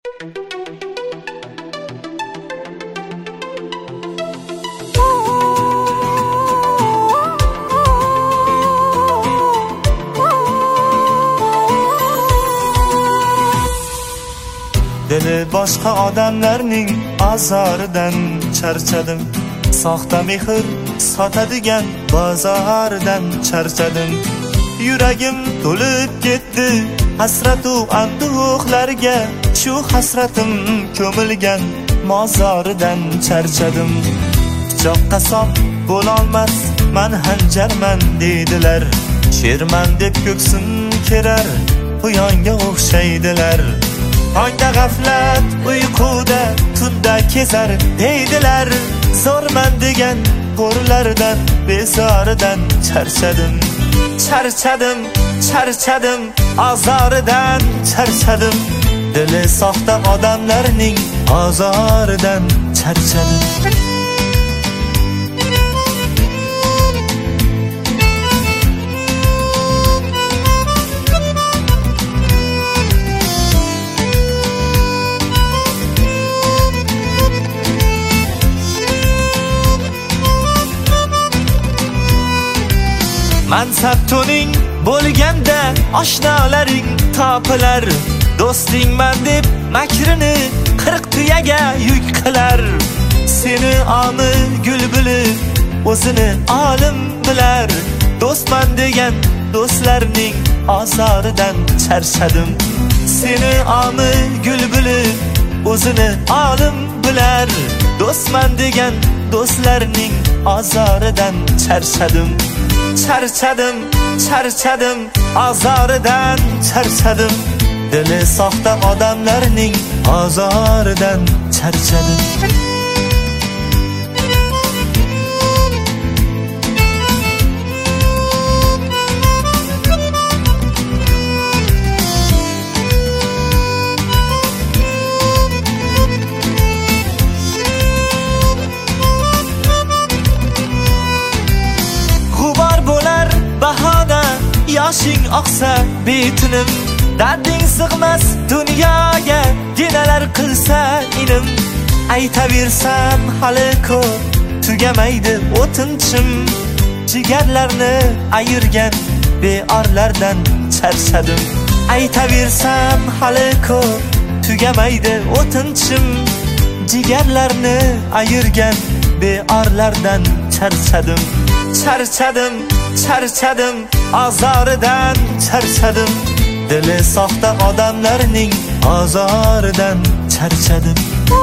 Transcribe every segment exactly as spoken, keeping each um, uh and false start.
Dili boshqa odamlarning azoridan charchadim. Soxta mehr sotadigan bozordan charchadim. Yuragim to'lib ketdi hasratu anduhlarga, shu hasratim ko'milgan mozoridan charchadim. Pichoq qasob bo'lolmas, men hanjarman deydilar. Sherman deb ko'ksim kerar, quyonga o'xshaydilar. Tongda g'aflat, uyquda, tunda kezar deydilar. Zo'rman degan qo'rlardan, bezoridan charchadim. Charchadim, charchadim, azoridan charchadim. Dili soxta odamlarning azoridan charchadim. Mansab to'ning bo'lganda oshnolaring topilar. Do'stingman deb makrini qirq tuyaga yuk qilar. Seni omi gulbuli o'zini olim bilar. Do'stman degan do'stlarning azoridan charchadim. Seni omi gulbuli o'zini olim bilar. Do'stman degan do'stlarning azoridan charchadim. Charchadim, charchadim, azoridan charchadim. Dili soxta odamlarning azoridan charchadim. Bahona yoshing oqsa betinim, darding sig'mas dunyoga, ginalar qilsa inim. Aytaversam hali ko'p, tugamaydi o'tinchim. Jigarlarni ayirgan beorlardan charchadim. Aytaversam hali ko'p, tugamaydi o'tinchim. Jigarlarni ayirgan beorlardan charchadim. Charchadim, charchadim, azoridan charchadim. Dili soxta odamlarning azoridan charchadim.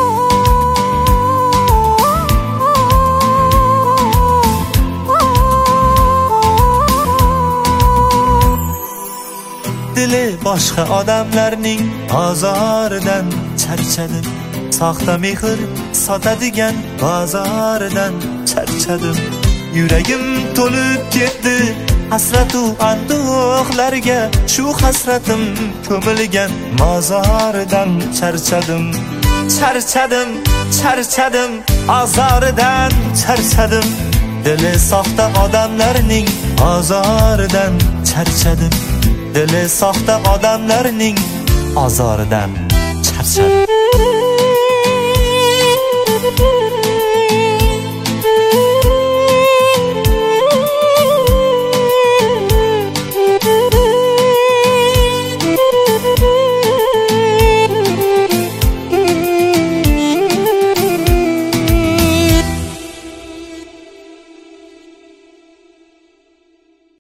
Dili boshqa odamlarning azoridan charchadim. Soxta mehr sotadigan bozoridan charchadim. Yuragim to'lib ketdi hasratu anduhlarga, shu hasratim ko'milgan mozoridan charchadim. Charchadim, charchadim, azoridan charchadim. Dili soxta odamlarning azoridan charchadim. Dili soxta odamlarning azoridan charchadim.